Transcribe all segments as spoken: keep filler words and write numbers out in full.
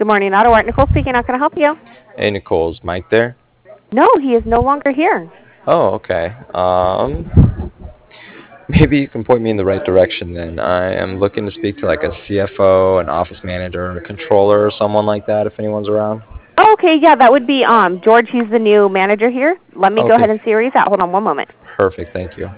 Good morning, Auto Art. Nicole speaking. How can I help you? Hey, Nicole, is Mike there? No, he is no longer here. Oh, okay. Um, maybe you can point me in the right direction then. I am looking to speak to like a C F O, an office manager, a controller, or someone like that if anyone's around. Oh, okay, yeah, that would be um George. He's the new manager here. Let me go Okay, ahead and see where he's at. Hold on one moment. perfect. Thank you.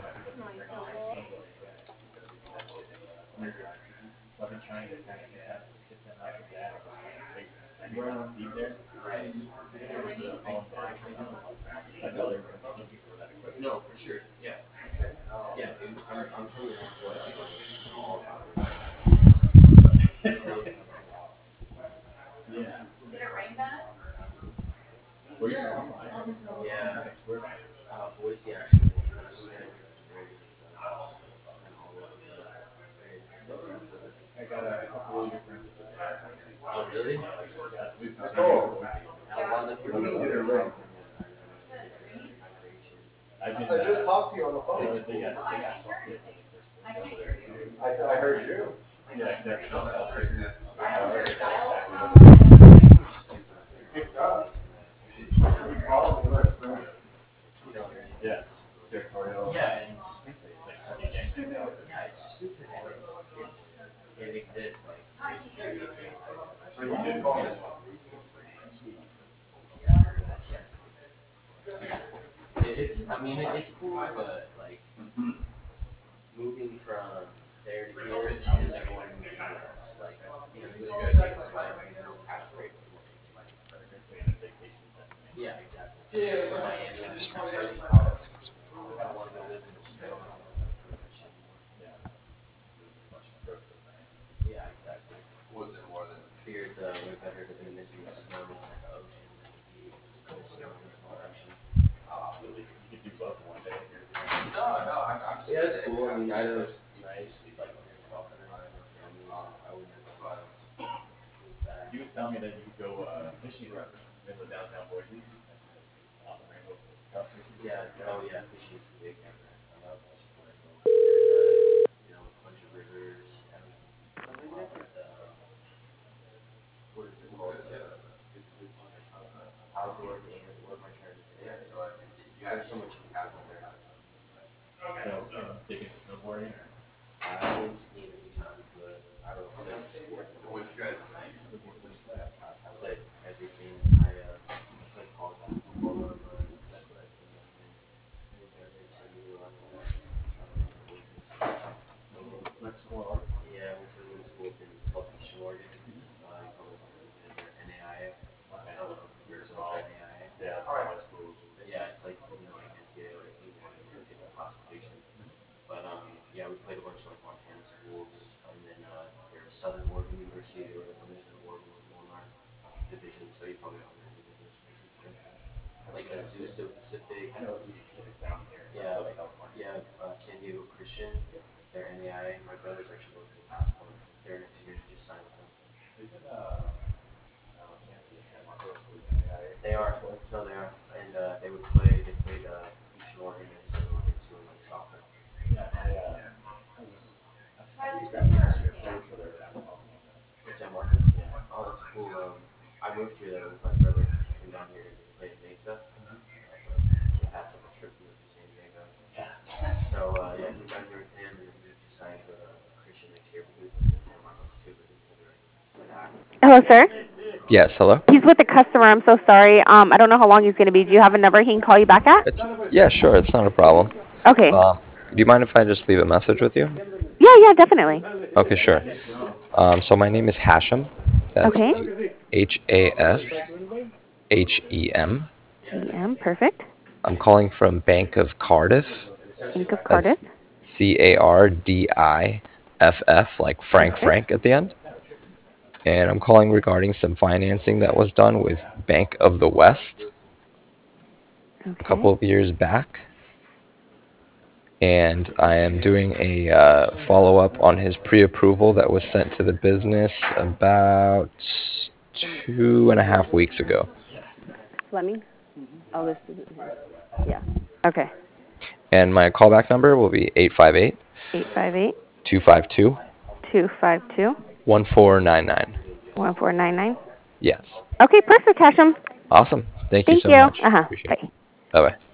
Hello, sir. Yes, hello? He's with the customer. I'm so sorry. Um, I don't know how long he's going to be. Do you have a number he can call you back at? It's yeah, sure, it's not a problem. Okay. Um, do you mind if I just leave a message with you? Yeah, yeah, definitely. Okay, sure. Um, so my name is Hashem. That's Okay. H A S H E M. E M, perfect. I'm calling from Bank of Cardiff. Bank of Cardiff. That's C A R D I F F, like Frank Perfect. Frank at the end. And I'm calling regarding some financing that was done with Bank of the West a Okay. couple of years back. And I am doing a uh, follow up on his pre approval that was sent to the business about two and a half weeks ago. Fleming? Oh, this isn't him. Yeah. Okay. And my callback number will be eight five eight, Eight five eight two five two, two five two one four nine nine. one four nine nine. Yes. Okay, perfect, Hashem. Awesome. Thank you Thank so you. much. Uh huh. Appreciate it. Bye. Bye bye.